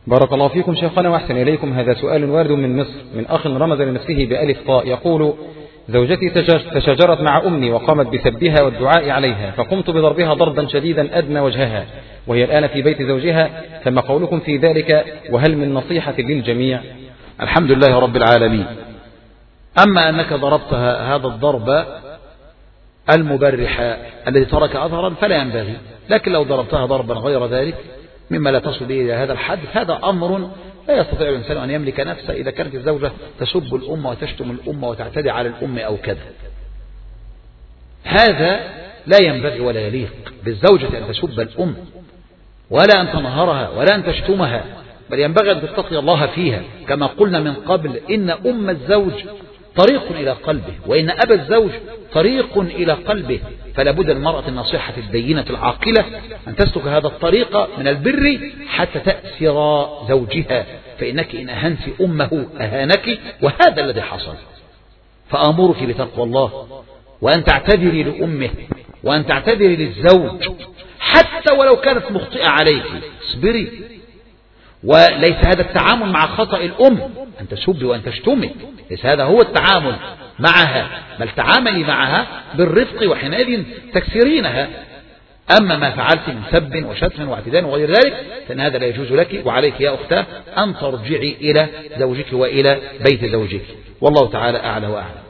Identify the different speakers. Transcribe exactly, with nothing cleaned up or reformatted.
Speaker 1: بارك الله فيكم شيخنا وأحسن إليكم. هذا سؤال وارد من مصر من أخ رمز لنفسه بألف طاء يقول: زوجتي تشاجرت مع أمي وقامت بسبها والدعاء عليها، فقمت بضربها ضربا شديدا أدنى وجهها، وهي الآن في بيت زوجها، فما قولكم في ذلك؟ وهل من نصيحة للجميع؟
Speaker 2: الحمد لله رب العالمين. أما أنك ضربتها هذا الضرب المبرح الذي ترك أثرا فلا ينبغي، لكن لو ضربتها ضربا غير ذلك مما لا تصل به إلى هذا الحد، هذا أمر لا يستطيع الإنسان أن يملك نفسه إذا كانت الزوجة تسب الأمة وتشتم الأمة وتعتدي على الأم أو كذا. هذا لا ينبغي ولا يليق بالزوجة أن تسب الأم ولا أن تنهرها ولا أن تشتمها، بل ينبغي أن تتقي الله فيها. كما قلنا من قبل إن أم الزوج طريق إلى قلبه، وإن أبا الزوج طريق إلى قلبه، فلا بد المرأة النصيحة الدينة العاقلة أن تسلك هذا الطريق من البر حتى تأثر زوجها، فإنك إن أهنت أمه أهانك، وهذا الذي حصل. فآمرك بتقوى الله، وأن تعتذري لأمه، وأن تعتذري للزوج حتى ولو كانت مخطئة عليك، اصبري. وليس هذا التعامل مع خطأ الأم أن تسب وأن تشتمي، ليس هذا هو التعامل معها، بل تعاملي معها بالرفق، وحينئذ تكسرينها. أما ما فعلت من سب وشتم واعتداء وغير ذلك فإن هذا لا يجوز لك، وعليك يا أختاه أن ترجعي إلى زوجك وإلى بيت زوجك، والله تعالى أعلى وأعلم.